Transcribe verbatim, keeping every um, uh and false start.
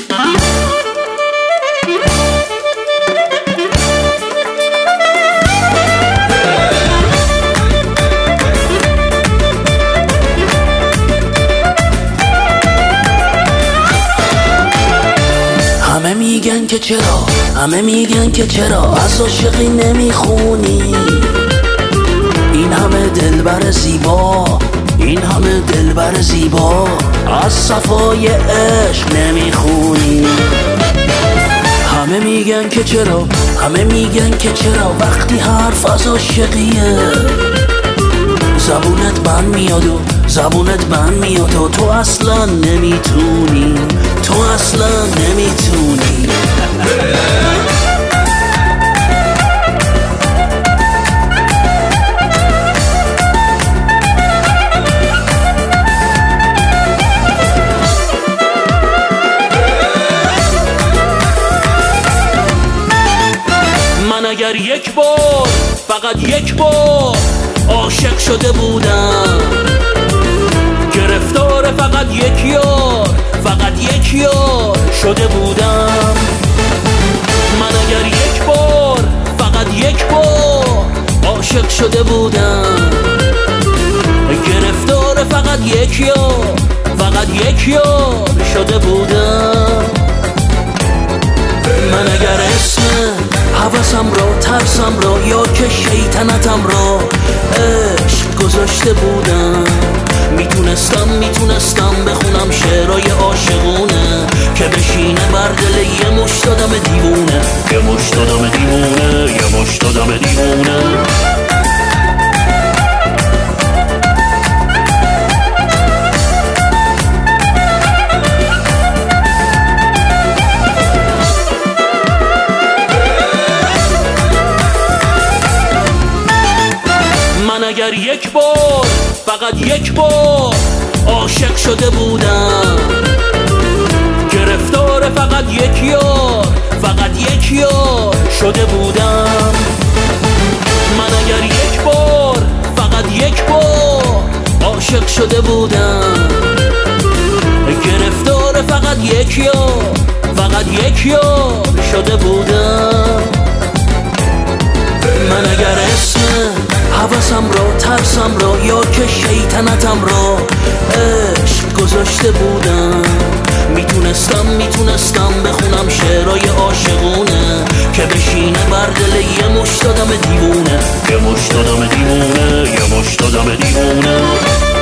همه میگن که چرا همه میگن که چرا از عاشقی نمیخونی، این همه دلبر زیبا این همه دلبر زیبا از صفای عشق نمیخونی. همه میگن که چرا همه میگن که چرا وقتی حرف از عاشقیه زبونت بند میاد و زبونت بند میاد و تو اصلا نمیتونی تو اصلا نمیتونی. من اگر یک بار فقط یک بار عاشق شده بودم، گرفتار فقط یک یار فقط یک یار شده بودم. من اگر یک بار فقط یک بار عاشق شده بودم، گرفتار فقط یک یار فقط یک یار شده بودم. من اگر اسم حواسم را ترسم را یا که شیطنتم را عشق گذاشته بودم، میتونستم میتونستم بخونم شعرهای عاشقونه که بشینه بر دل یه مشت آدم دیوونه یه مشت آدم دیوونه یه مشت آدم دیوونه. من اگر یک بار فقط یک بار عاشق شده بودم، گرفتار فقط یک یار فقط یک یار شده بودم. من اگر یک بار فقط یک بار عاشق شده بودم، گرفتار فقط یک یار فقط یک یار شده بودم. من اگر اسم حواسم را ترسم را یا که شیطنتم را عشق گذاشته بودم، میتونستم میتونستم بخونم شعرهای عاشقونه که بشینه بر دل یه مشت آدم دیوونه یه مشت آدم دیوونه یه مشت آدم دیوونه.